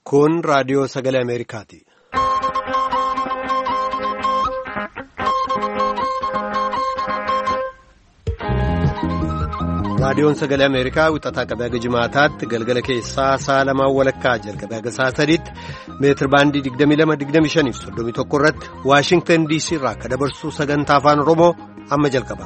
Kun raadiyoo sagalee Ameerikaati. Raadiyoon sagalee Ameerikaa wixataa qabee haga jimaataatti galgala keessaa sa'a lamaan walakkaa jalqabee haga sa'a sadiitti meetir baandii 22-25 fi 31 irratti Waashingtan DC irraa akka dabarsu sagantaa afaan Oromoo amma jalqaba.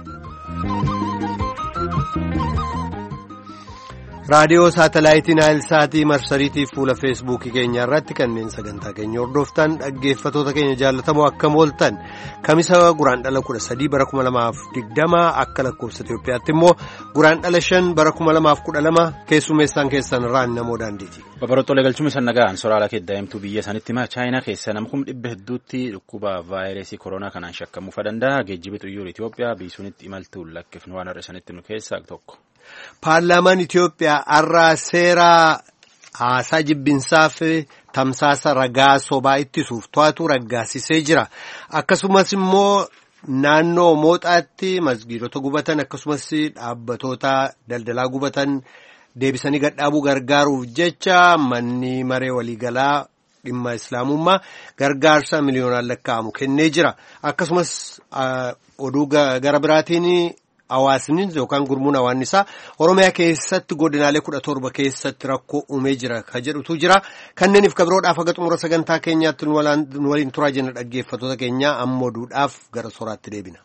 Raadiyoo saatalaayitii Naayilsaatii marsariitii fuula feesbuukii keenya irratti kanneen sagantaa keenya hordoftan dhaggeeffatoota keenya jaallatamoo akka mooltan kamisa guraandhala 13 bara 2020 akka lakkoofsa Itoophiyaatti immoo guraandhala 5 bara 2012 keessummeessaan keessan irraan namoo daandiiti. Babaroottolee galchuun isaan nagaan sooraalaa keeddaa'imtuu biyya sanitti himaa chaayinaa keessa namkum dhibba hedduutti dhukkuba vaayirasii koronaa kanaan shakkamuu danda'a geejjiba xiyyaara Itoophiyaa biisuunitti imaltuun lakkifnu waan har'a sanitti nu keessaa tokko. Paarlaamaan Itoophiyaa har'a seera haasaa jibbinsaaf tamsaasa ragaa sobaa ittisuuf to'atu raggaasisee jira. Akkasumas immoo naannoo mooxaatti masgiidota gubatan akkasumas dhaabbatoota daldalaa gubatan deebisanii gadhaabuu gargaaruuf jecha manni maree waliigalaa dhimma islaamummaa gargaarsa miliyoonaan lakkaa'amu kennee jira. Akkasumas oduu gara biraatiin. Hawaasni yookaan gurmuun hawaannisaa Oromiyaa keessatti godinaalee 17 keessatti rakkoo uumee jira ka jedhutu jira. Kanneeniif kabiroodhaaf haga xumura sagantaa keenyaatti nu waliin turaa jenna dhaggeeffatoota keenya amma oduudhaaf gara soraatti deebina.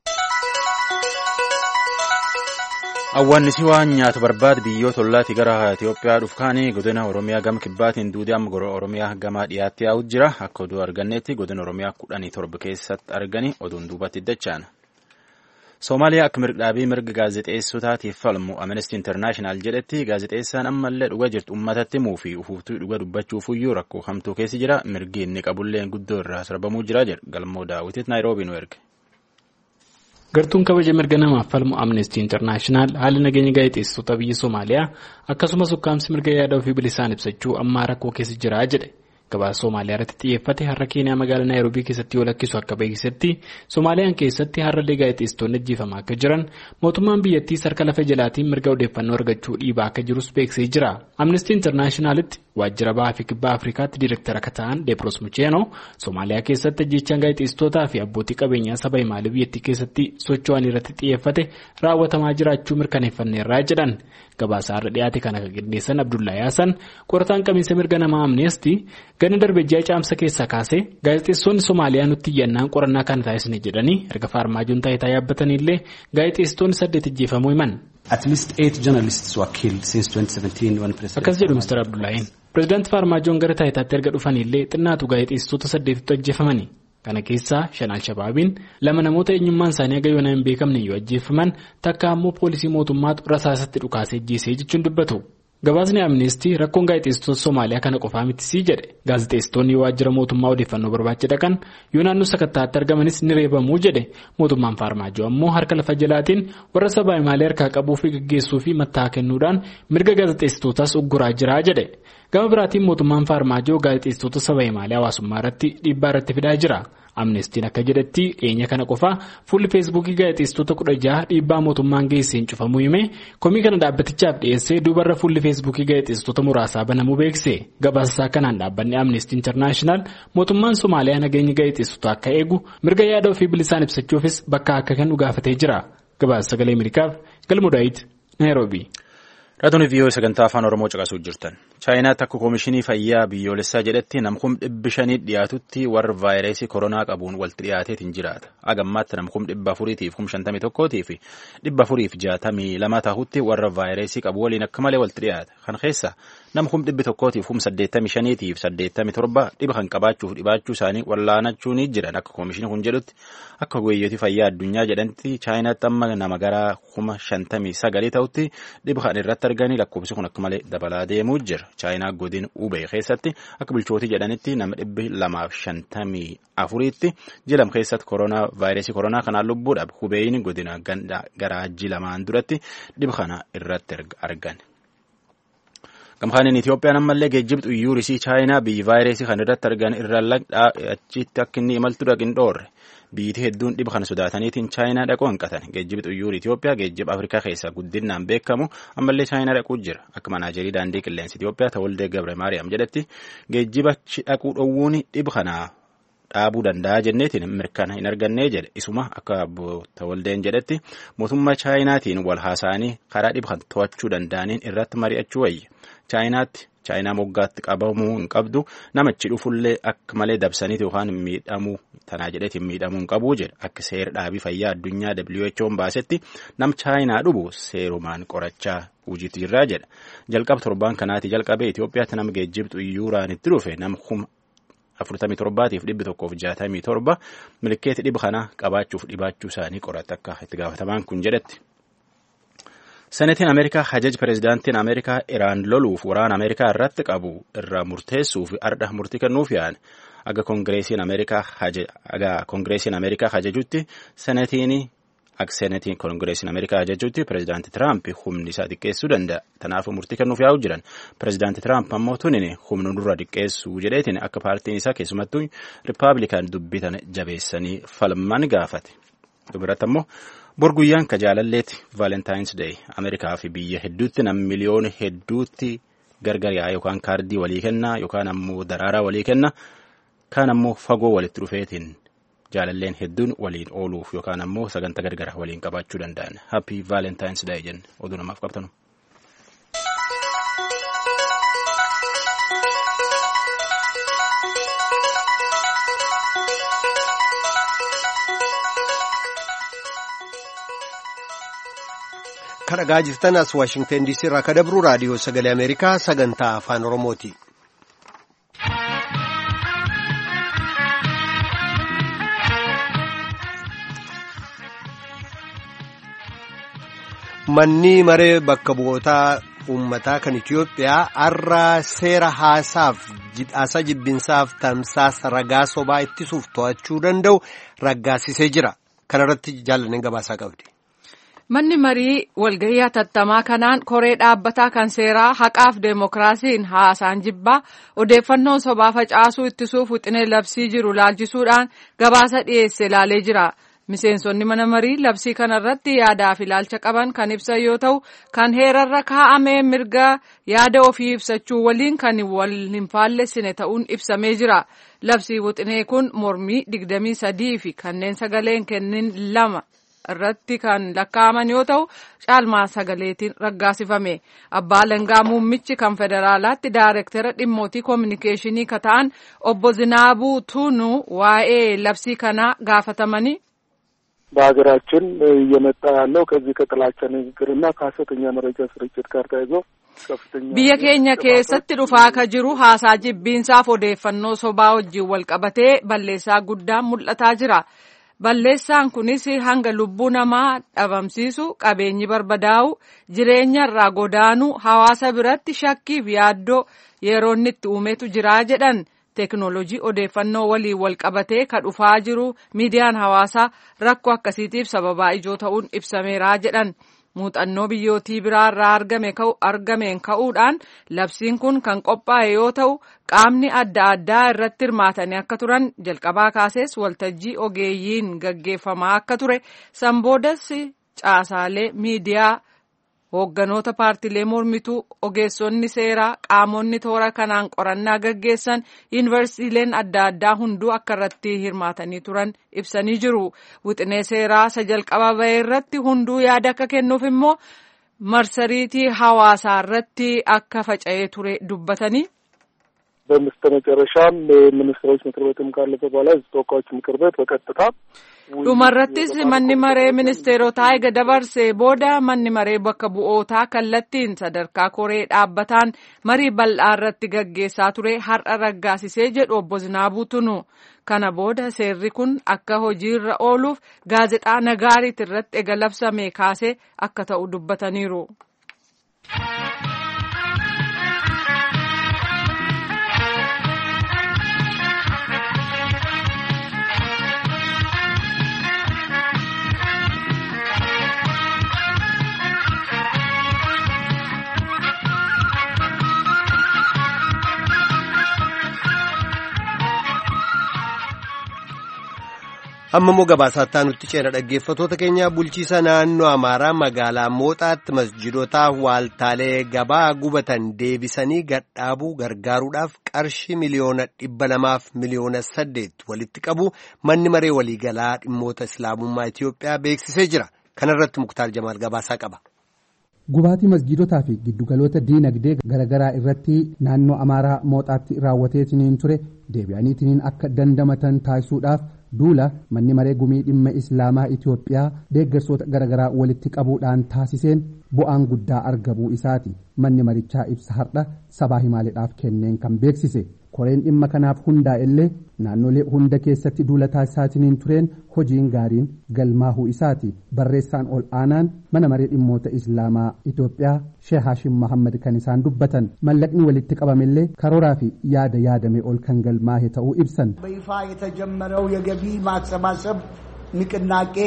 Awwaannisi waan nyaata barbaadu biyyoota ollaatti gara Itoophiyaa dhufkaanii godina Oromiyaa gama kibbaatiin duudii amma Oromiyaa gama dhiyaatti yaa'u jira. Akka oduu arganneetti godina Oromiyaa 17 keessatti arganii oduun duubatti dachaan. Soomaaliyaa akka mirga gaazexeessotaatiif falmu Amnesty International jedhetti gaazexeessaan ammallee dhugaa jirtu uummatatti himuu fi ufuuftuu dhugaa dubbachuufiyyuu rakkoo hamtuu keessa jira. Mirgi inni qabullee guddoo irraa sarbamuu jira jedha Galmoo Daawititti Naayiroobii nu erge. Gartuun kabaja mirga namaaf falmu Amnesty International haala nageenya gaazexeessitoota biyya Soomaaliyaa akkasumas ukkaamsi mirga yaada ofii bilisaan ibsachuu ammaa rakkoo keessa jira jedhe. Gabaasa Soomaaliyaa irratti xiyyeeffate har'a Keeniyaa magaalaa Naayiroobii keessatti yoo lakkisu akka beeksisetti Soomaaliyaan keessatti har'a gaazexeessitoonni ajjeefamaa akka jiran mootummaan biyyattii harka lafa jalaatiin mirga odeeffannoo argachuu dhiibaa akka jirus beeksisee jira. Amnesty Internationalitti waajjira bahaa fi kibbaa Afrikaatti diirektara akka ta'an Deepros Mucheenoo Soomaaliyaa keessatti ajjeechaan gaazexeessitootaa fi abbootii qabeenyaa saba himaalee biyyattii keessatti socho'an irratti xiyyeeffate raawwatamaa jiraachuu mirkaneeffanneerraa jedhan. Gabaasa har'a dhiyaate kana kan qindeessan Abdullahi Hassan qorataan qabiinsa mirga namaa Amnesty ganna darbejjaa caamsa keessaa kaasee gaazexeessonni Soomaaliyaa nutti iyyannaan qorannaa kana taasisne jedhanii erga Faarmaajoon taayitaa yaabbatanillee gaazexeessitoonni 8 ajjeefamuu himan. At least 8 journalists were killed since 2017 when President. Akkas jedhu Mr. Abdullahiin. Pireezidaantii Faarmaajoon gara taayitaatti erga dhufanillee xinnaatu gaazexeessitoota 8tu ajjeefamani. Kana keessaa 5 Alshabaabiin 2 namoota eenyummaan isaanii aga yoonaa hin beekamne yoo ajjeefaman takka ammoo poolisii mootummaatu rasaasatti dhukaasee ajjeesee jechuun dubbatu. Gabaasni Amnesty rakkoon gaazexeessitoota Soomaaliyaa kana qofaa mitisii jedhe. Gaazexeessitoonni waajjira mootummaa odeeffannoo barbaacha dhaqan yoo naannoo sakattaatti argamanis ni reebamuu jedhe. Mootummaan Faarmaajoo ammoo harka lafa jalaatiin warra sabaa himaalee harkaa qabuu fi gaggeessuu fi matta'aa kennuudhaan mirga gaazexeessitootaas ugguraa jira jedhe. Gama biraatiin mootummaan Faarmaajoo gaazexeessitoota saba himaalee hawaasummaa irratti dhiibbaa irratti fidaa jira. Amnestiin akka jedhetti dhiyeenya kana qofaa fuulli feesbuukii gaazexeessitoota 16 dhiibbaa mootummaan geesseen cufamuu hime komii kana dhaabbatichaaf dhiyeessee duubarra fuulli feesbuukii gaazexeessitoota muraasaa banamuu beekse. Gabaasaa kanaan dhaabbanni Amnesty International mootummaan Soomaaliyaa nageenya gaazexeessitoota akka eegu mirga yaada ofii bilisaan ibsachuufis bakka akka kennu gaafatee jira. Gabaasa sagalee Ameerikaaf Galmoo Daawit Naayiroobii. Raadiyoo viiyoo sagantaa afaan Oromoo caqasuu jirtan. Chaayinaatti akka koomishinii fayyaa biyyoolessaa jedhetti namkum 500 dhiyaatutti warra vaayirasii koronaa qabuun walitti dhiyaateetiin jiraata. Agammaatti namkum 451 fi 462 tahutti warra vaayirasii qabu waliin akka malee walitti dhiyaata. Kan keessa namkum 185 fi 87 dhiba kan qabaachuuf dhibaachuu isaanii wallaanachuun jiran akka koomishinii kun jedhutti akka ogeeyyotii fayyaa addunyaa jedhanti Chaayinaatti amma nama gara 59 ta'utti dhiba kan irratti arganii lakkoofsi kun akka malee dabalaa deemuu jira. Chaayinaa godin Ubey keessatti akka bulchootii jedhanitti nama 254tti jilam keessatti vaayirasii koronaa kanaan lubbuudhaaf Ubeyin godina garaa jilamaan duratti dhiba kana irratti argan. Gamkaaniin Itoophiyaan ammallee geejjiba xuyyuurisii Chaayinaa biyyi vaayirasii kan irratti argan irraa achitti akka inni imaltu dhaqin dhoorre. Biyyi hedduun dhiba kana sodaataniitiin Chaayinaa dhaquu hanqatan. Geejjiba xuyyuurii Itoophiyaa geejjiba Afrikaa keessaa guddinaan beekamu ammallee Chaayinaa dhaquu jira. Akka manaajerii daandii qilleensa Itoophiyaa Tawaldee Gabre Maariyaam jedhetti geejjiba dhaquu dhowwuun dhiba kanaa dhaabuu danda'a jenneetiin mirkana hin argannee jedhe. Isuma akka Tawaldeen jedhetti mootummaa Chaayinaatiin wal haasa'anii karaa dhiba kan to'achuu danda'aniin irratti mari'achuu wayya. Chaayinaa moggaatti qabamuu hin qabdu namichi dhufullee akka malee dabsaniiti yookaan miidhamuu tanaa jedheetiin miidhamuu hin qabuu jedha. Akka seera dhaabii fayyaa addunyaa WHO'n baasetti nam Chaayinaa dhufu seerumaan qorachaa hojiitti jirraa jedha. Jalqaba torbaan kanaati jalqabee Itoophiyaatti nama geejjiba xuyyuuraan itti dhufe nama 47,167 milkeetti dhiba kana qabaachuuf dhibaachuu isaanii qorata akka itti gaafatamaan kun jedhetti. Senetiin Ameerikaa hajaji pireezidaantiin Ameerikaa Iraan loluuf waraana Ameerikaa irratti qabu irraa murteessuuf ardha murtii kennuuf yaa'an aga Koongireesiin Ameerikaa hajajutti senetiin Koongireesiin Ameerikaa hajajutti pireezidaantii Tiraamp humni isaa xiqqeessuu danda'a. Kanaafuu murtii kennuuf yaa'u jiran. Pireezidaantii Tiraamp ammoo tunin humna nurra xiqqeessuu jedheetiin akka paartiin isaa keessumattuu Rippaabilikaan dubbitan jabeessanii falman gaafate. Dubarratti ammoo borguyyaan ka jaalalleeti Valentine's Day Ameerikaa fi biyya hedduutti nam miliyoona hedduutti gargar yaa'a yookaan kaardii walii kenna yookaan ammoo daraaraa walii kenna kaan ammoo fagoo walitti dhufeetiin jaalalleen hedduun waliin ooluuf yookaan ammoo sagantaa gargara waliin qabaachuu danda'an. Happy Valentine's Day jenne oduu namaaf qabtanu. Kan dhagaa jirtan as Waashingtan DC irraa kan dabru raadiyoo sagalee Ameerikaa sagantaa afaan Oromooti. Manni maree bakka bu'ootaa uummataa kan Itoophiyaa har'a seera haasaa jibbinsaaf tamsaasa ragaa sobaa ittisuuf to'achuu danda'u raggaasisee jira. Kana irratti jaallaneen gabaasaa qabdi. Manni marii walgahii hatattamaa kanaan koree dhaabbataa kan seeraa haqaaf deemokiraasiin haasaan jibbaa odeeffannoo sobaa facaasuu ittisuuf wixinee labsii jiru laalchisuudhaan gabaasa dhiyeesse ilaalee jira. Miseensonni mana marii labsii kanarratti yaadaa fi ilaalcha qaban kan ibsan yoo ta'u kan heerarra kaa'amee mirga yaada ofii ibsachuu waliin kan wal hin faallessine ta'uun ibsamee jira. Labsii wixinee kun mormii 23 fi kanneen sagaleen kennin 2 irratti kan lakkaa'aman yoo ta'u caalmaa sagaleetiin raggaasifame. Abbaa Alangaa Muummichi kan federaalaatti daayirektara dhimmootii koominikeeshinii kan ta'an obbo Zinaabuu Tuunuu waa'ee labsii kanaa gaafatamanii በሀገራችን እየመጣ ያለው ከዚህ ከጥላቻ ንግግርና ከሐሰተኛ መረጃ ስርጭት ጋር ተያይዞ ከፍተኛ biyya keenya keessatti dhufaa ka jiru haasaa jibbiinsaaf odeeffannoo sobaa wajjin wal qabatee balleessaa guddaan mul'ataa jira. Balleessaan kunis hanga lubbuu namaa dhabamsiisu, qabeenyi barbadaa'u, jireenya irraa godaanu, hawaasa biratti shakkii fi yaaddoo yeroo inni itti uumetu jira jedhan. Teekinooloojii odeeffannoo waliin wal qabatee ka dhufaa jiru miidiyaan hawaasaa rakkoo akkasiitiif sababaa ijoo ta'uun ibsameera jedhan. Muuxannoo biyyootii biraa irraa argameen ka'uudhaan labsiin kun kan qophaa'e yoo ta'u qaamni adda addaa irratti hirmaatanii akka turan jalqabaa kaasees waltajjii ogeeyyiin gaggeeffamaa akka ture sanboodas caasaalee miidiyaa hoogganoota paartiilee mormituu ogeessonni seeraa qaamonni toora kanaan qorannaa gaggeessan yuunivarsiitiileen adda addaa hunduu akka irratti hirmaatanii turan ibsanii jiru. Wixinee seeraa isa jalqaba ba'e irratti hunduu yaada akka kennuuf immoo marsariitii hawaasaa irratti akka faca'ee ture dubbatanii. በመጨረሻም ሚኒስትሮች ምክር ቤትም ካለፈ በኋላ ተወካዮች ምክር ቤት በቀጥታ dhumarrattis manni maree ministeerotaa eega dabarsee booda manni maree bakka bu'ootaa kallattiin sadarkaa koree dhaabbataan marii bal'aa irratti gaggeessaa ture har'a raggaasisee jedhu obbo Zinaabuu Tunuu. Kana booda seerri kun akka hojiirra ooluuf gaazexaa Nagaariit irratti eega labsamee kaasee akka ta'u dubbataniiru. Ammoo gabaasaa nutti ceena dhaggeeffatoota keenya bulchiisa naannoo Amaaraa magaalaa Mooxaatti masjiidota waaltaalee gabaa gubatan deebisanii gadhaabuu gargaaruudhaaf qarshii miliyoona 200 fi miliyoona 8 walitti qabu manni maree waliigalaa dhimmoota Islaamummaa Itiyoophiyaa beeksisee jira. Kana irratti Muktaar Jamaal gabaasaa qaba. Gubaatii masjiidotaa fi giddugaloota diinagdee garaagaraa irratti naannoo Amaaraa Mooxaatti raawwateetiniin ture deebi'aniitiniin akka dandamatan taasisuudhaaf duula manni maree gumii dhimma Islaamaa Itiyoophiyaa deeggarsoota garaagaraa walitti qabuudhaan taasiseen bu'aan guddaa argamuu isaati. Manni marichaa ibsa har'a sabaa himaaleedhaaf kenneen kan beeksise. Koreen dhimma kanaaf hundaa'ellee naannolee hunda keessatti duula taasisaatiniin tureen hojiin gaariin galmaahuu isaati. Barreessaan ol aanaan mana maree dhimmoota Islaamaa Itiyoophiyaa Sheekh Haashim Mohammad kan isaan dubbatan mallaqni walitti qabamellee karooraa fi yaada yaadame ol kan galmaahe ta'uu ibsan. በይፋ የተጀመረው የገቢ ማሰባሰብ ንቅናቄ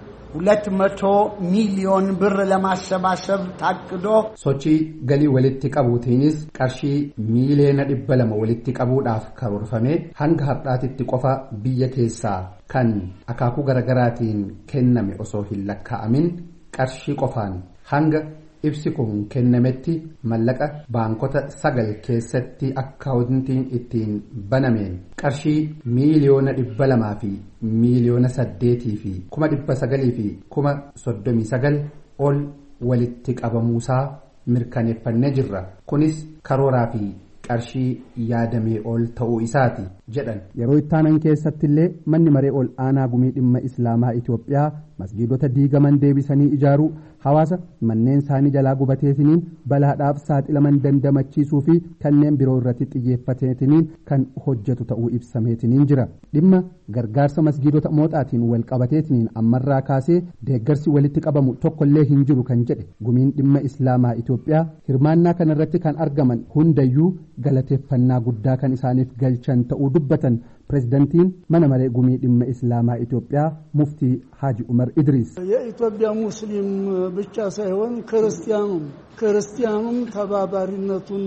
200 ሚሊዮን ብር ለማሰባሰብ ታቅዶ sochii galii walitti qabuutiinis qarshii miiliyoona 200 walitti qabuudhaaf karoorfame hanga har'aatitti qofa biyya keessaa kan akaakuu garaagaraatiin kenname osoo hin lakkaa'amin qarshii qofaan hanga ibsi kun kennametti mallaqa baankota 9 keessatti akkaawuntiin ittiin banameen qarshii miiliyoona 200 fi miiliyoona 8 fi 900 fi 39 ol walitti qabamuusaa mirkaneeffannee jirra. Kunis karooraa fi qarshii yaadamee ol ta'uu isaati jedhan. Yeroo ittaanan keessatti illee manni maree ol aanaa gumii dhimma Islaamaa Itiyoophiyaa masjiidota diigaman deebisanii ijaaruu hawaasa manneen isaanii jalaa gubateetiniin balaadhaaf saaxilaman dandamachiisuu fi kanneen biroo irratti xiyyeeffateetiniin kan hojjetu ta'uu ibsameetiniin jira. Dhimma gargaarsa masjiidota mooxaatiin wal qabateetiniin ammarraa kaasee deeggarsi walitti qabamu tokkollee hin jiru kan jedhe gumiin dhimma Islaamaa Itiyoophiyaa hirmaannaa kanarratti kan argaman hundayyuu galateeffannaa guddaa kan isaaniif galchan ta'uu dubbatan. ፕሬዝዳንቲን መነመሬ ጉሚ ድመ እስላማ ኢትዮጵያ ሙፍቲ ሐጂ ዑመር ኢድሪስ የኢትዮጵያ ሙስሊም ብቻ ሳይሆን ክርስቲያኑም ተባባሪነቱን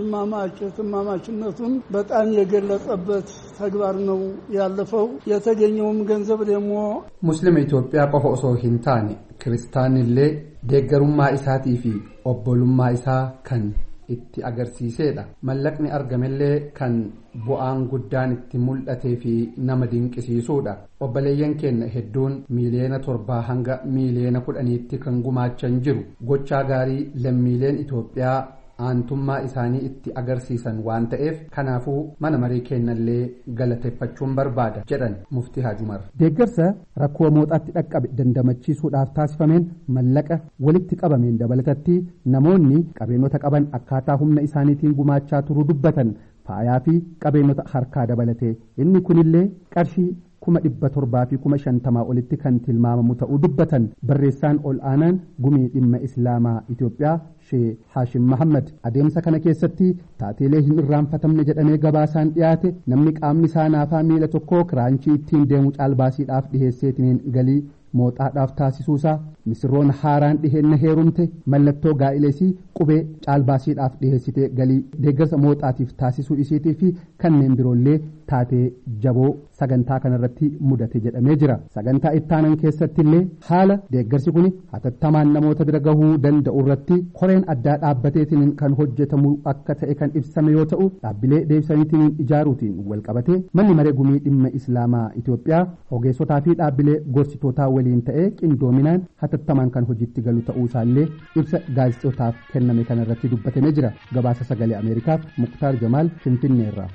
ወንድማማችነቱን በጣም የገለጸበት ተግባር ነው ያለፈው። የተገኘውም ገንዘብ ደግሞ ሙስሊም ኢትዮጵያ ቆፎሶ ሂንታኒ ክርስቲያንሌ ደገሩማ ኢሳቲፊ ኦቦሉማ ኢሳ ከን itti agarsiiseedha. Mallaqni argamellee kan bu'aan guddaan itti mul'atee fi nama dinqisiisuudha. Obboleeyyan keenya hedduun miiliyoona 7 hanga miiliyoona 10tti kan gumaachan jiru. Gochaa gaarii lammiileen Itoophiyaa aantummaa isaanii itti agarsiisan waan ta'eef kanaafuu mana marii kennallee galateeffachuun barbaada jedhan muftii Haji Umar. Deeggarsa rakkoo mooxaatti dhaqqabe dandamachiisuudhaaf taasifameen mallaqa walitti qabameen dabalatatti namoonni qabeenyota qaban akkaataa humna isaaniitiin gumaachaa turuu dubbatan faayaa fi qabeenyota harkaa dabalatee inni kunillee qarshii 700 fi 50 olitti kan tilmaamamu ta'uu dubbatan barreessaan ol aanaan gumii dhimma Islaamaa Itiyoophiyaa Sheekh Haashim Mohammad adeemsa kana keessatti taateelee hin irraanfatamne jedhamee gabaasaan dhiyaate namni qaamni isaa naafaa miila tokko kiraanchii ittiin deemu caalbaasiidhaaf dhiheesseetiniin galii mooxaadhaaf taasisuusaa misirroon haaraan dhiheenna heerumte mallattoo gaa'ilesii qubee caalbaasiidhaaf dhiheessite galii deeggarsa mooxaatiif taasisuu isiitii fi kanneen biroollee taatee jaboo sagantaa kanarratti mudate jedhamee jira. Sagantaa ittaanan keessatti illee haala deeggarsi kun hatattamaan namoota bira gahuu danda'u irratti koreen addaa dhaabbateetiin kan hojjetamu akka ta'e kan ibsame yoo ta'u dhaabbilee deebisaniitiin ijaaruutiin wal qabatee manni maree gumii dhimma Islaamaa Itiyoophiyaa ogeessotaa fi dhaabbilee gorsitootaa waliin ta'ee qindoominaan hatattamaan kan hojiitti galu ta'uu isaallee ibsa gaazexootaaf kenname kanarratti dubbatamee jira. Gabaasa sagalee Ameerikaaf Muktaar Jamaal Finfinneerraa.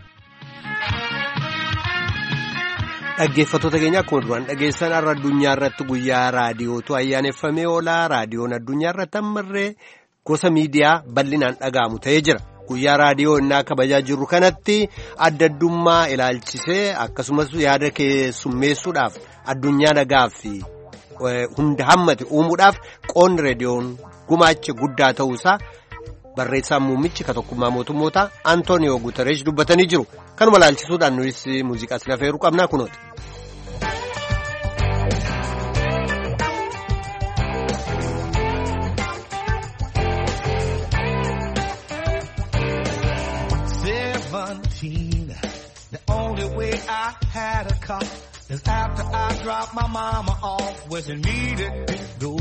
Dhaggeeffattoota keenya akkuma duraan dhageessan har'a addunyaa irratti guyyaa raadiyootu ayyaaneffamee oola. Raadiyoon addunyaa irratti ammarree gosa miidiyaa bal'inaan dhaga'amu ta'ee jira. Guyyaa raadiyoo innaa kabajaa jirru kanatti adda addummaa ilaalchisee akkasumas yaada keessummeessuudhaaf addunyaa nagaaf fi hunda hammate uumuudhaaf qoonni raadiyoon gumaacha guddaa ta'uusaa barreessaan muummichi tokkummaa mootummootaa Antooniyoo Guutereesh dubbatanii jiru. Kanuma ilaalchisuudhaan nuyi muuziqaa sinafeeruu qabnaa kunooti. The only way I had a car, 'Cause after I dropped my mama off where she needed to go,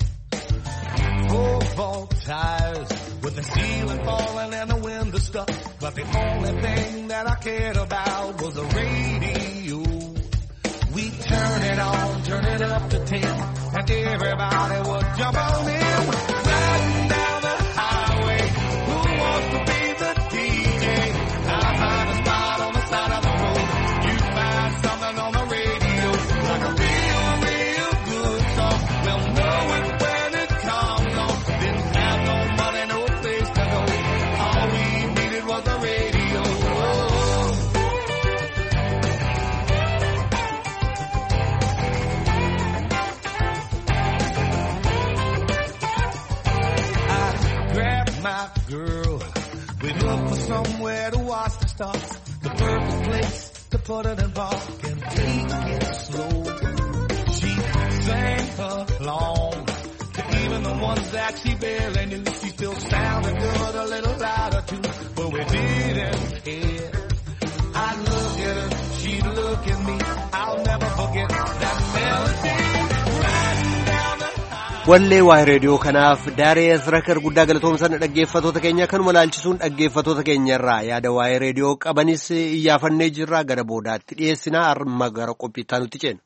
4 vault tires with the ceiling falling and the window stuck. But the only thing that I cared about was the radio. We turn it on, turn it up to 10, and everybody would jump on in. Riding down the highway, who wants to be the DJ? I find a spot on the side of the road. You find something on the radio, like a real, real good song. We'll know it when it comes on. Didn't have no money, no place to go. All we needed was the radio. My girl, we look for somewhere to watch the stars, the perfect place to put it in park and take it slow. She sang along to even the ones that she barely knew. She still sounded good, a little louder too, but we didn't care. I'd look at her, she'd look at me. I'll never forget that melody. wallee waa reediyoo kanaaf daaree asrakar guddaa galatoomsan dhaggeeffatoota keenya kanuma laalchisuun dhaggeeffatoota keenyarraa yaada waa'ee reediyoo qabanis iyyaafannee jirra gara boodaatti dhiyeessinaa arma gara qophiittaa nutti ceena.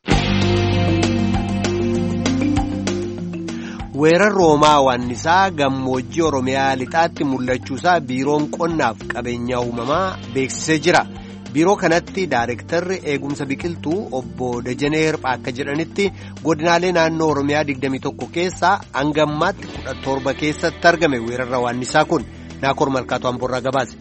weerar roomaa waannisaa gammoojjii oromiyaa lixaatti mul'achuusaa biiroon qonnaaf qabeenya uumamaa beeksisee jira. biiroo kanatti daayirektarri eegumsa biqiltuu obbo Dajanee Hirphaa akka jedhanitti godinaalee naannoo Oromiyaa 21 keessaa hangammaatti 17 keessatti argame weerarra waannisaa kun Naakoor Malkaatu Amborraa gabaase.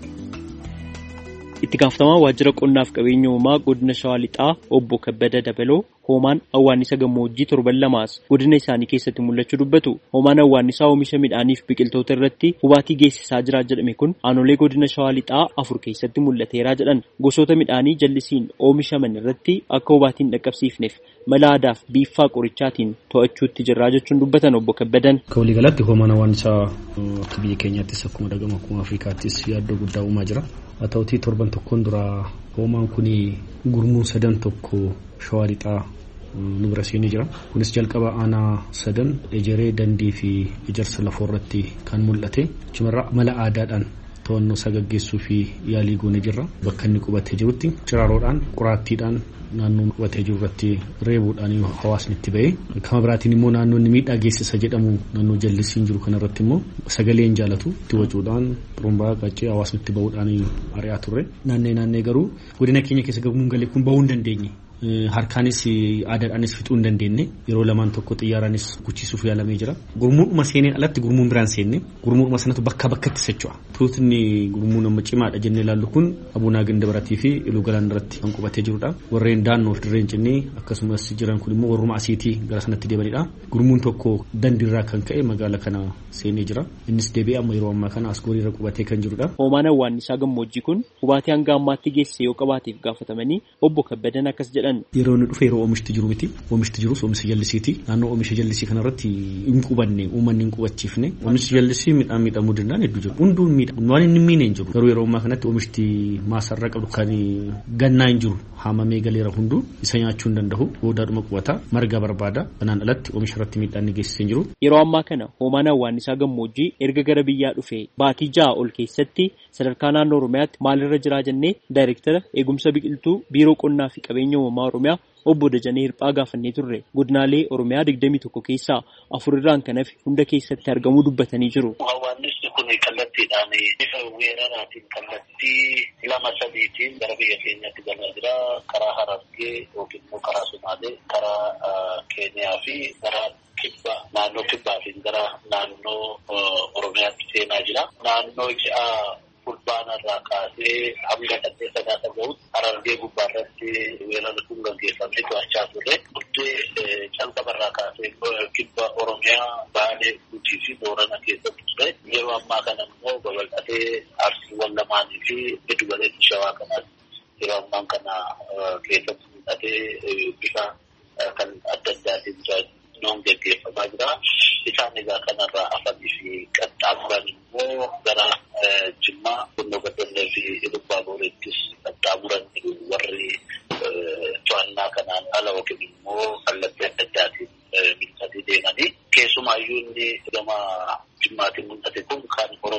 Itti gaafatamaa waajjira qonnaaf qabeenya uumamaa godina Shawaa Lixaa obbo Kabbada Dabaloo hoomaan awwaannisa gammoojjii 7 godina isaanii keessatti mul'achuu dubbatu. Hoomaan awwaannisaa oomisha midhaaniif biqiltoota irratti hubaatii geessisaa jira jedhame kun aanolee godina Shawaa Lixaa 4 keessatti mul'ateeraa jedhan. Gosoota midhaanii jallisiin oomishaman irratti akka hubaatiin dhaqqabsiifneef mala aadaaf biiffaa qorichaatiin to'achuutti jirraa jechuun dubbatan obbo Kabbadan. Kawalii galatti hoomaan awwaannisaa akka biyya keenyaattis akkuma dhagama akkuma Afrikaattis yaaddoo guddaa uumaa jira. Haa ta'utii torban tokkoon dura hoomaan kun gurmuun 3 Shawaa Lixaa nu bira seenee jira. Kunis jalqaba aanaa 3 ejeree dandii fi ijarsa lafoo irratti kan mul'ate. Cimarraa mala aadaadhaan to'annoo sagaggeessuu fi yaalii goone jirra. Bakka inni qubatee jirutti ciraaroodhaan qoraattiidhaan naannoo qubatee jiru irratti reebuudhaan hawaasni itti ba'ee. Kama biraatiin immoo naannoonni miidhaa geessisa jedhamu naannoo jallisiin jiru kana irratti immoo sagaleen jaalatu itti wacuudhaan xurumbaa qaccee hawaasni itti ba'uudhaan ari'aa turre. Naannee garuu godina keenya keessa gabuun galee kun ba'uu hin dandeenye. Harkaanis aadaadhaanis fixuu hin dandeenye yeroo lamaan tokko xiyyaaraanis guchisuuf yaalamee jira. Gurmuudhuma seeneen alatti gurmuun biraan seenne gurmuudhuma sanatu bakka bakkatti socho'a. Tuutni gurmuun amma cimaadha jennee ilaallu kun Abunaa Gindabaratii fi Iluu Galaan irratti kan qubatee jirudha. Warreen daannoof dirreen cinnee akkasumas jiran kun immoo warruma asiitii gara sanatti deebanidha. Gurmuun tokko dandiirraa kan ka'e magaala kana seenee jira. Innis deebi'ee amma yeroo ammaa kana Asgooriirra qubatee kan jirudha. Hoomaan awwaannisaa gammoojjii kun hubaatii hanga ammaatti geesse yoo qabaateef gaafatamanii obbo Kabbadan akkas jedhan. Yeroo inni dhufe yeroo oomishti jiru miti. Oomishti jirus oomisha jallisiiti. Naannoo oomisha jallisii kanarratti hin qubanne uummanni hin qubachiifne. Oomishi jallisii midhaan miidhamuu danda'an hedduu jiru. Hunduun miidhamu waan inni miine hin jiru. Garuu yeroo ammaa kanatti oomishti maasarra qabdu kan gannaa hin jiru. Haamamee galeera hunduu isa nyaachuu hin danda'u. Goodaadhuma qubata marga barbaada. Kanaan alatti oomisha irratti miidhaan ni geessisee hin jiru. Yeroo ammaa kana hoomaan awwaannisaa gammoojjii erga gara biyyaa dhufe baatii 6 ol keessatti sadarkaa naannoo Oromiyaatti maalirra jiraa jennee daayirektara eegumsa biqiltuu biiroo qonnaa fi qabeenya uumamaa Oromiyaa obbo Dajanee Hirphaa gaafannee turre. Godinaalee Oromiyaa 21 keessaa 4 irraan kan hafe hunda keessatti argamuu dubbatanii jiru. Awwaannisni kun kallattiidhaan bifa weeraraatiin kallattii 2-3tiin gara biyya keenyatti galaa jira. Karaa Harargee yookiin immoo karaa Somaalee, karaa Keeniyaa fi karaa kibba naannoo kibbaatiin gara naannoo Oromiyaatti seenaa jira. Naannoo ji'a fulbaanarraa kaasee hanga dhaqee sadaasa gahuutti Harargee gubbaarratti weerarri kun gaggeeffamee to'achaa turre. Buddee calqabarraa kaasee kibba Oromiyaa, Baalee, Gujii fi Boorana keessatti ture. Yeroo ammaa kana immoo babal'atee Arsiiwwan lamaanii fi giddu galeessi Shawaa kanaatti yeroo ammaa kana keessatti mul'atee bifa kan adda addaatiin noon gaggeeffamaa jira. Isaan egaa kanarraa hafanii fi qaxxaamuran immoo gara Jimmaa, Bunnoo Beddellee fi Ilubbaa Booreettis qaxxaamuran warri to'annaa kana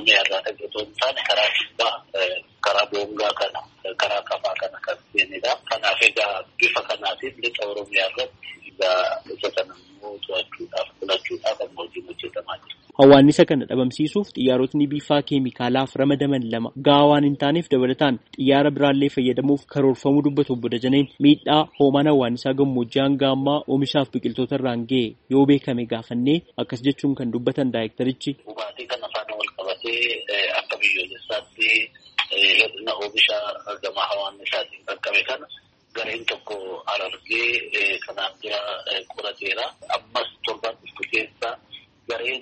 Oromiyaa irraa dhaggeeffatu hin taane karaa kibbaa karaa boongaa kana karaa kafaa kana kan seenedha. Kanaaf egaa bifa kanaatiin lixa Oromiyaa irratti egaa isa sana immoo to'achuudhaaf filachuudhaaf amma hojiin hojjetamaa jira. Hawwaannisa kana dhabamsiisuuf xiyyaarotni biifaa keemikaalaaf ramadaman 2 gahaa waan hin taaneef dabalataan xiyyaara biraallee fayyadamuuf karoorfamuu dubbatu obbo Dajaneen miidhaa hoomaan hawwaannisaa gammoojjii hanga ammaa oomishaaf biqiltoota irraan ga'e yoo beekame gaafannee akkas jechuun kan dubbatan daayirektarichi. Hubaatii kana faana wal qabatee akka biyyoolessaatti hir'ina oomisha gama hawwaannisaatiin qaqqabe kana gareen tokko Harargee kanaan dura qorateera. Ammas torban dhuftu keessa gareen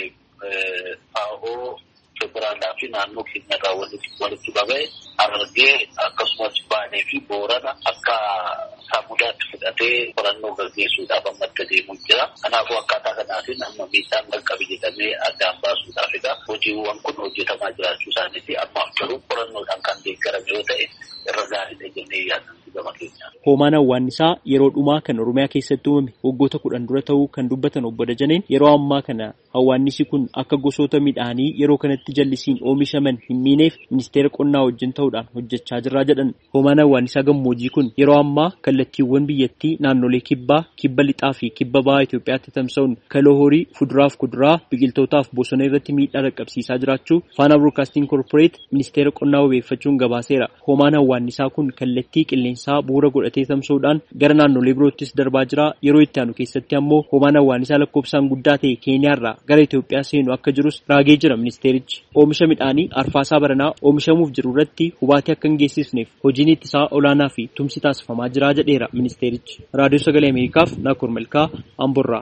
AO federaalaa fi naannoo keenyarraa walitti qabee Harargee akkasumas Baalee fi Boorana akka saamudaatti fudhatee qorannoo gaggeessuudhaaf ammatti deemuu jira. Kanaafuu akkaataa kanaatiin amma miidhaan qaqqabe jedhamee addaan baasuudhaaf egaa hojiiwwan kun hojjetamaa jiraachuu isaaniiti. Ammaaf garuu qorannoodhaan kan deeggarame yoo ta'e irra gaariidha jennee yaadna gama keenyaa. Hoomaan hawwaannisaa yeroo dhumaa kan Oromiyaa keessatti uumame waggoota 10 dura ta'uu kan dubbatan obbo Dajaneen yeroo ammaa kana hawwaannisi kun akka gosoota midhaanii yeroo kanatti jallisiin oomishaman hin miineef ministeera qonnaa wajjin ta'uudhaan hojjechaa jirra jedhan. Hoomaan hawwaannisaa gammoojjii kun yeroo ammaa kallattiiwwan biyyattii naannolee kibbaa, kibba lixaa fi kibba bahaa Itoophiyaatti tamsa'uun kaloo horii, fuduraaf kuduraa, biqiltootaaf bosona irratti miidhaa qaqqabsiisaa jiraachuu Faana Broadcasting Corporate ministeera qonnaa wabeeffachuun gabaaseera. Hoomaan hawwaannisaa kun kallattii qilleensaa bu'uura godhatee tamsa'uudhaan gara naannolee biroottis darbaa jira. Yeroo itti aanu keessatti ammoo hoomaan hawwaannisaa lakkoofsaan guddaa ta'e Keeniyaarraa gara Itoophiyaa seenu akka jirus raagee jira ministeerichi. Oomisha midhaanii arfaasaa baranaa oomishamuuf jiru irratti hubaatii akka hin geessisneef hojiin ittisaa olaanaa fi tumsi taasifamaa jira jedheera ministeerichi. Raadiyoo Sagalee Ameerikaaf Naakoor Malkaa Amborraa.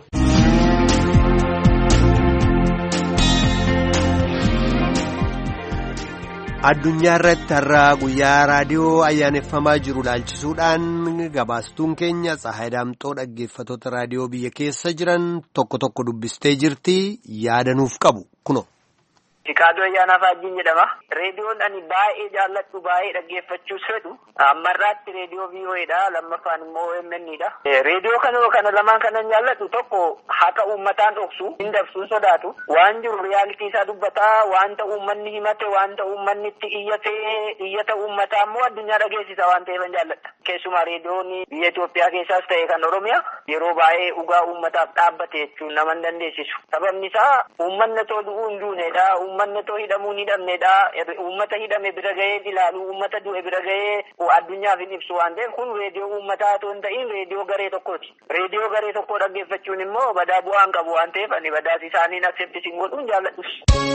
Addunyaa irratti har'a guyyaa raadiyoo ayyaaneffamaa jiru ilaalchisuudhaan gabaastuun keenya Tsahaay Daamxoo dhaggeeffattoota raadiyoo biyya keessa jiran tokko dubbistee jirti yaadanuuf qabu kuno. Fiqaaduu Ayyaanaa Faajjiin jedhama. Reediyoon ani baay'ee jaalladhu baay'ee dhaggeeffachuus fedhu ammarraatti reediyoo VOAdha lammaffaan immoo OMNdha. Reediyoo kana lamaan kanan jaalladhu tokko haqa uummataan dhoksu hin dabsuun sodaatu waan jiru riyaalitii isaa dubbataa wanta uummanni himate wanta uummanni itti iyyata uummataa immoo addunyaa dhageessisa waan ta'eef jaalladha. Keessumaa reediyoon biyya Itoophiyaa keessaas ta'e kan Oromiyaa yeroo baay'ee dhugaa uummataaf dhaabbate jechuun nama hin dandeessisu. Sababni isaa uummanni too du'uu hin duunedha. Uummanni too hidhamuu hin hidhamnedha. Uummata hidhame bira gahee ilaalu, uummata du'e bira gahee addunyaaf hin ibsu waan ta'eef kun reediyoo uummataa otoo hin ta'in reediyoo garee tokkooti. Reediyoo garee tokkoo dhaggeeffachuun immoo badaa bu'aan qabu waan ta'eef ani badaas isaaniin akseptisiin godhuun jaalladhus.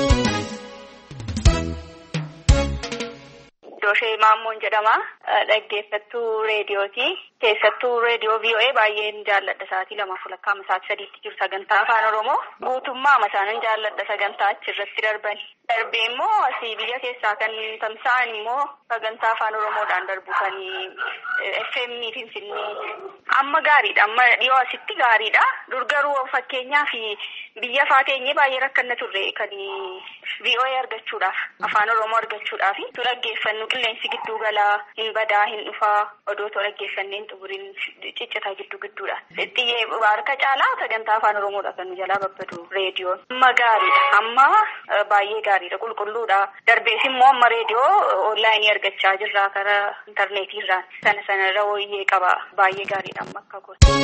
Dooshee Maammoon jedhama. Dhaggeeffattuu reediyooti. Keessattuu reediyoo VOA baay'een jaalladha. Sa'aatii 2:00 sa'aatii 3tti jiru sagantaa afaan Oromoo. Guutummaa masaanan jaalladha sagantaa achirratti darban. Darbee immoo asii biyya keessaa kan tamsa'an immoo sagantaa afaan Oromoodhaan darbu kan FM Finfinnee. Amma gaariidha. Amma dhiyoo asitti gaariidha. Dur garuu fakkeenyaaf biyya afaa keenya baay'ee rakkanna turre kan VOA argachuudhaaf afaan Oromoo argachuudhaaf dhaggeeffannu qilleensi gidduu galaa hin badaa hin dhufaa odootoo dhaggeeffanneen xumuriin ciccitaa gidduudha. Xiyyee harka caalaa sagantaa afaan Oromoodha kan nu jalaa babbadu reediyoon. Amma gaariidha. Amma baay'ee gaariidha. Qulqulluudha. Darbees immoo amma reediyoo onlaayinii argachaa jirra karaa intarneetiirraan. Sana irra wooyyee qaba. Baay'ee gaariidha amma akka gosa.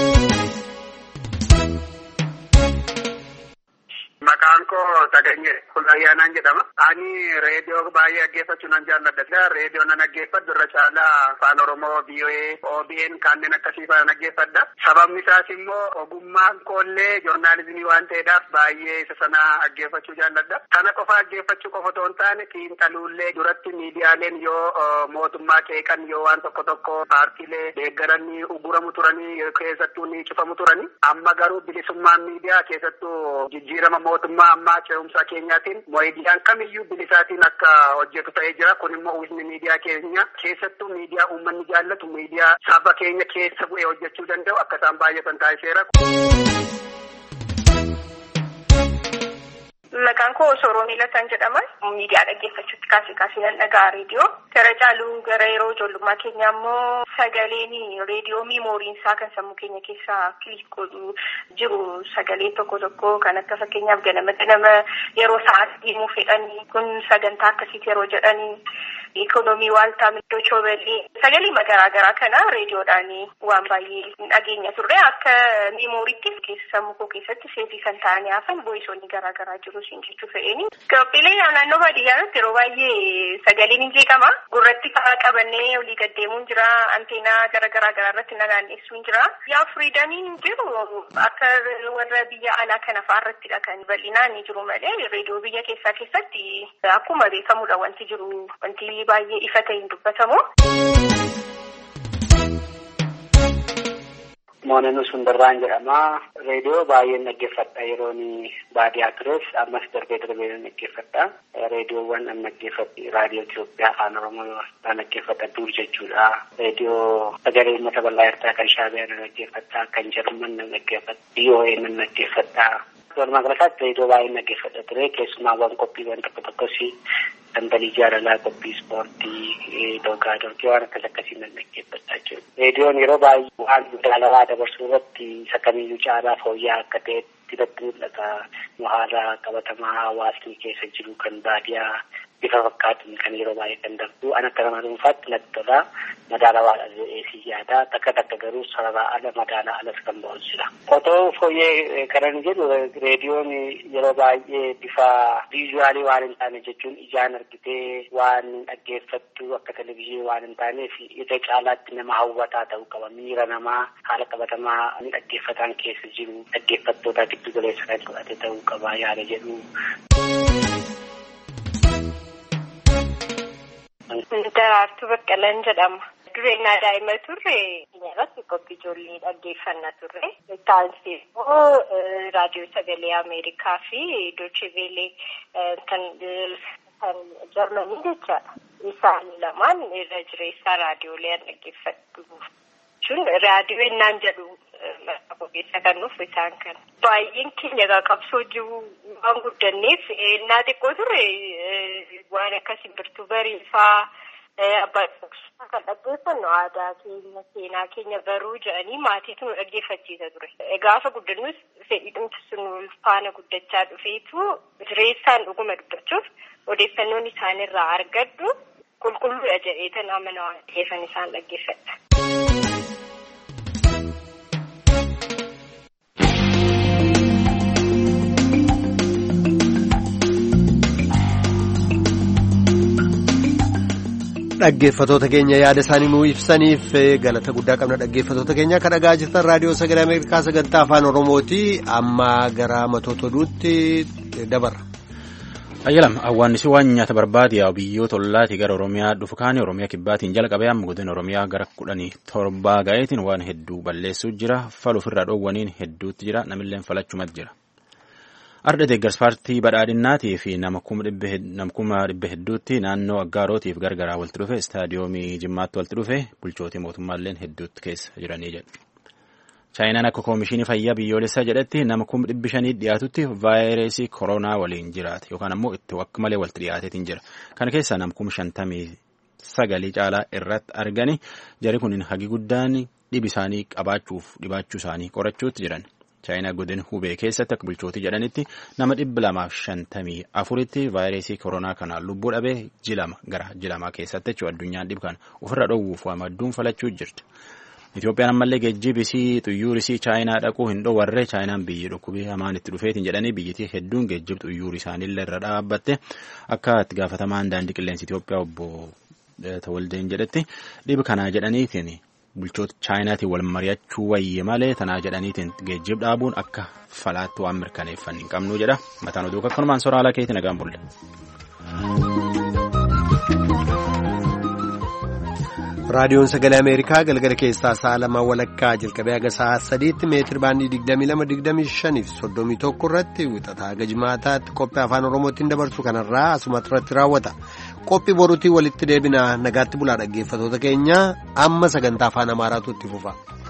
Maqaan koo Taganyee Ayyaanaan jedhama. Ani reediyoo baay'ee dhaggeeffachuu nan jaalladha. Reediyoo nan dhaggeeffadhu irra caalaa afaan Oromoo, VOA, OBN kanneen akkasii fa'aa dhaggeeffadha. Sababni isaas immoo ogummaan koollee joornaalizimii waan ta'eedhaaf baay'ee isa sana dhaggeeffachuu jaalladha. Kana qofa dhaggeeffachuu qofa otoo hin taane xiinxaluullee duratti miidiyaaleen yoo mootummaa qeeqan yoo waan tokko paartiilee deeggaranii uguramu turanii keessattuu ni cufamu turanii. Amma garuu bilisummaan miidiyaa keessattuu jijjiirama mootummaa ammaa ce'umsaa keenyaatiin miidiyaan kamiyyuu bilisaatiin akka hojjetu ta'ee jira. Kun immoo uwwisni miidiyaa keenya keessattuu miidiyaa uummanni jaallatu miidiyaa saba keenya keessa bu'ee hojjechuu danda'u akka isaan baay'atan taasiseera. Maqaan koo Sooroo Miilataan jedhama. Miidiyaa dhaggeeffachuutti kaasee nan dhaga'a reediyoo. Gara caaluu gara yeroo ijoollummaa keenyaa immoo sagaleen reediyoo miimooriin isaa kan sammuu keenya keessaa kiliik godhu jiru sagalee tokko kan akka fakkeenyaaf ganama yeroo sa'aatii deemuu fedhanii kun sagantaa akkasiiti yeroo jedhanii ikoonoomii waaltaa middoo choobeelii sagalee garaagaraa kana reediyoodhaan waan baay'ee dhageenya turre akka miimooriitti sammuu koo keessatti seetii kan ta'anii hafan voisoonni garaagaraa jiru siin jechuu fedheeni. Qophiilee naannoo baadiyyaatti yeroo baay'ee sagaleen hin jeeqama. Gurratti fa'aa qabannee olii gaddeemuun jira. Anteenaa garaagaraa irratti naannessuun jira. Yaa firiidamiin jiru akka warra biyya alaa kana fa'aarrattidha kan bal'inaan jiru malee reediyoo biyya keessatti akkuma beekamudha wanti jiru wanti baay'ee ifa ta'e hin dubbatamu. Moonanuu Sundarraan jedhama. Reediyoo baay'een dhaggeeffadha yeroon baadiyyaa tures ammas darbee dhaggeeffadha. Reediyoowwan an dhaggeeffadhe raadiyoo Itoophiyaa afaan Oromoo dhaggeeffadha dur jechuudha. Reediyoo sagalee uummata bal'aa ertaa kan Shaabiyyaa dhaggeeffadha, kan Jarman dhaggeeffadha, VOA dhaggeeffadha. Walumaa galatti reediyoo baay'een dhaggeeffadha ture. Keessumaawwan qophiiwwan tokkos dambalii jaalalaa, qophii ispoortii, dorgaa waan akkasiin dhaggeeffadhaa jiru. Reediyoon yeroo baay'ee waan madaalawaa dabarsuu irratti isa kamiyyuu caalaa fooyya'aa akka ta'etti irratti mul'ata. Haala qabatamaa hawaasni keessa jiru kan baadiyyaa bifa fakkaatuun kan yeroo baay'ee kan darbu an akka nama dhuunfaatti natti tola. Madaalawaadha jedhee yaada. Takka garuu sarara ala madaalaa alas kan ba'u jira. Otoo fooyyee kanan jedhu reediyoon yeroo baay'ee bifa viizuwaalii waan hin taane jechuun ijaan argitee waan dhaggeeffattu akka televizyiinii waan hin taaneef irra caalaatti nama hawwataa ta'uu qaba. Miira namaa haala qabatamaa dhaggeeffataan keessa jiru dhaggeeffattoota giddu galeessa kan godhate ta'uu qaba yaada jedhu. Daraartuu Baqqalaan jedhama. Dureenyaa daa'ima turre irratti qophii ijoollee dhaggeeffannaa turre. Taansii immoo raadiyoo sagalee Ameerikaa fi Doochiveelee kan Jarmanii jechaadha. Isaan lamaan irra jireessaa raadiyoolee dhaggeeffatu. Raadiyoo ennaan jedhu ogeessa kan nuuf isaan kana. Baay'een keenya qabsoo jiru waan guddanneef ennaa xiqqoo turre waan akka simbirtuu bariifaa abbaa kan dhaggeeffannu aadaa keenya seenaa keenya baruu jedhanii maatiitu nu dhaggeeffachiisa ture. Gaafa guddannus fedhiidhumti sun faana guddachaa dhufeetu jireessaan dhuguma dubbachuuf odeeffannoon isaanirraa argadhu qulqulluudha jedheetan amana waan ta'eefan isaan dhaggeeffadha. Dhaggeeffatoota keenya yaada isaanii nuu ibsaniif galata guddaa qabna. Dhaggeeffatoota keenya kan dhagaa jirtan raadiyoo sagalee Ameerikaa sagantaa afaan Oromooti. Amma gara matoota oduutti dabarra. Ayyalam awwaannisi waan nyaata barbaade biyyoota ollaati gara Oromiyaa dhufu kaanii Oromiyaa kibbaatiin jalqabee amma godina Oromiyaa gara 17 gaa'eetiin waan hedduu balleessuu jira. Faluuf irraa dhoowwaniin hedduutti jira. Namilleen falachumatti jira. Arda deeggarsa paartii badhaadhinnaatii fi nama kuma dhibba hedduutti naannoo aggaarotiif gargaraa walitti dhufe istaadiyoomii Jimmaatti walitti dhufe bulchootii mootummaalleen hedduutti keessa jiranii jedhu. Chaayinaan akka koomishinii fayyaa biyyoolessaa jedhetti nama 500 dhiyaatutti vaayirasii koronaa waliin jiraate yookaan ammoo itti akka malee walitti dhiyaateetiin jira. Kana keessaa nama 59 caalaa irratti argani jari kun hagi guddaan dhibi isaanii dhibaachuu isaanii qorachuutti jiran. Chaayinaa godina Hubee keessatti akka bulchootii jedhanitti nama 254tti vaayirasii koronaa kanaan lubbuu dhabee gara jilamaa keessatti jechuudha addunyaan dhib kana ofirra dhoowwuuf wamadduun falachuu jirti. Itoophiyaan ammallee geejjibisii xuyyuurisii Chaayinaa dhaquu hin dhoowwarre Chaayinaan biyyi dhukkubee hamaan itti dhufeetiin jedhanii biyyattii hedduun geejjib xuyyuurii isaaniillee irra dhaabbatte akka itti gaafatamaan daandii qilleensa Itoophiyaa obbo Tawaldeen jedhetti dhib kanaa jedhaniitiin bulchoota Chaayinaatiin wal mari'achuu wayye malee tanaa jedhaniitiin geejjib dhaabuun akka falaatti waan mirkaneeffan hin qabnu jedha. Mataan oduu akkanumaan sooraalaa keetti nagaan bulle. Raadiyoon sagalee Ameerikaa galgala keessaa sa'a 2 walakkaa jalqabee haga sa'a 3tti meetir baandii 22-25 fi 31 irratti wixataa haga jimaataatti qophii afaan Oromootiin dabarsu kanarraa asumatti irratti raawwata. Qophii boruutii walitti deebina nagaatti bulaa dhaggeeffatoota keenya amma sagantaa afaan Amaaraatu itti fufa.